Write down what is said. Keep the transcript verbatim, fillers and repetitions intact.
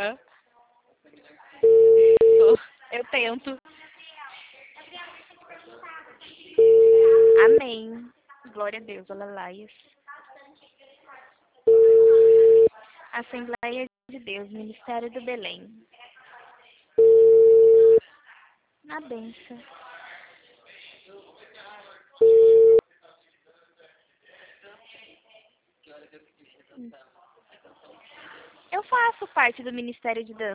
Hã? Tô. Eu tento. Amém. Glória a Deus, alelaias. Assembleia de Deus, Ministério do Belém. Na benção. Eu faço parte do Ministério de Dança.